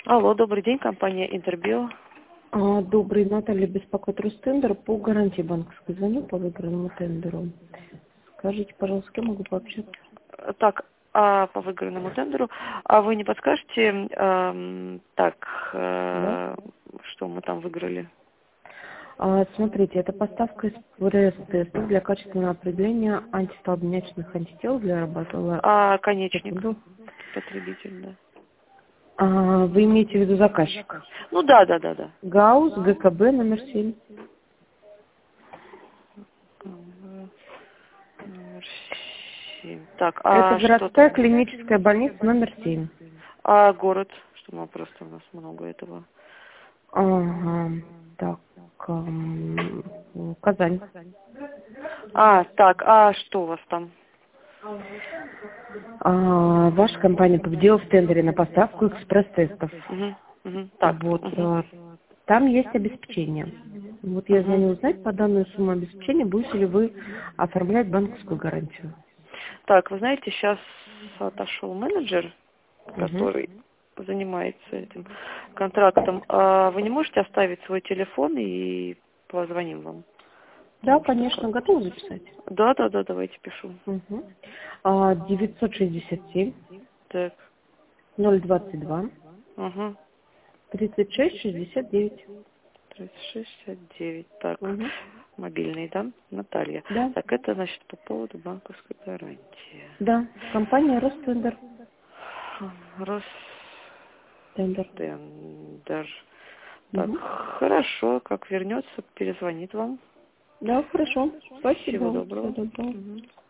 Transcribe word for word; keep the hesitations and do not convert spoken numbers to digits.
Алло, добрый день, компания Интербио. А, Добрый, Наталья беспокоит Ростендер по гарантии банковской. Звоню по выигранному тендеру. Скажите, пожалуйста, с кем могу пообщаться? Так, а по выигранному тендеру, а вы не подскажете, эм, так, Да? э, что мы там выиграли? А, смотрите, это поставка экспресс-тестов для качественного определения антистолбнячных антител для работы. А, конечник, Секунду. потребитель, да. А, вы имеете в виду заказчика? Ну да, да, да, да. ГАУС, ГКБ номер семь. Номер семь. Так, Это а что городская там? клиническая больница номер семь. А город, что мы просто у нас много этого. Ага, так, ам, Казань. А, так, а что у вас там? А, ваша компания победила в тендере на поставку экспресс-тестов. Угу, угу, так, Вот. угу, а, Там есть обеспечение. Вот я угу. звоню узнать по данную сумму обеспечения, будете ли вы оформлять банковскую гарантию. Так, вы знаете, сейчас отошел менеджер, Угу. который занимается этим контрактом. А вы не можете оставить свой телефон и позвоним вам? Да, Потому что конечно, как... готовы записать? Да, да, да, давайте пишу. Угу. А, девятьсот шестьдесят семь Так, ноль двадцать два угу. тридцать шесть шестьдесят девять. тридцать шесть шестьдесят девять. Так, Угу. мобильный, да? Наталья. Да, Так, это, значит, по поводу банковской гарантии. да. Компания Ростендер. Тендер. Ростендер. Так, Угу. хорошо, как вернется, перезвонит вам. Да, хорошо. Всего Спасибо. Всего доброго. доброго. Мгм.